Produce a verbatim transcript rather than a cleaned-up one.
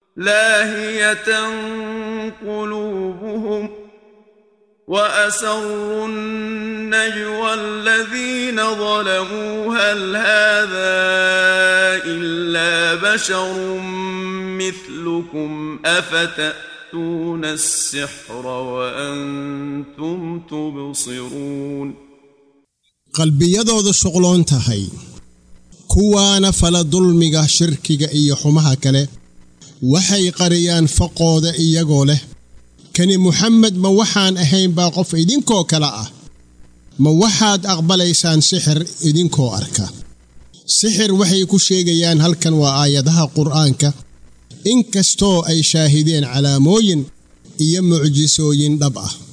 لاهية قلوبهم وأسروا النجوى الذين ظلموا هل هذا إلا بشر مثلكم أفتأتون السحر وأنتم تبصرون qalbiyadooda shuqloon tahay kuwaana fala dulmiga shirkiga iyo xumaha kale waxay qariyaan faqooda iyagoo leh kani Muhammad ma waxaan ahayn baa qof idinkoo kala ah ma waxaad aqbalaysaan sixir idinkoo arka sixir waxay ku sheegayaan halkan waa aayadaha quraanka inkastoo ay shaahideen calaamooyin iyo mucjisooyin dhab ah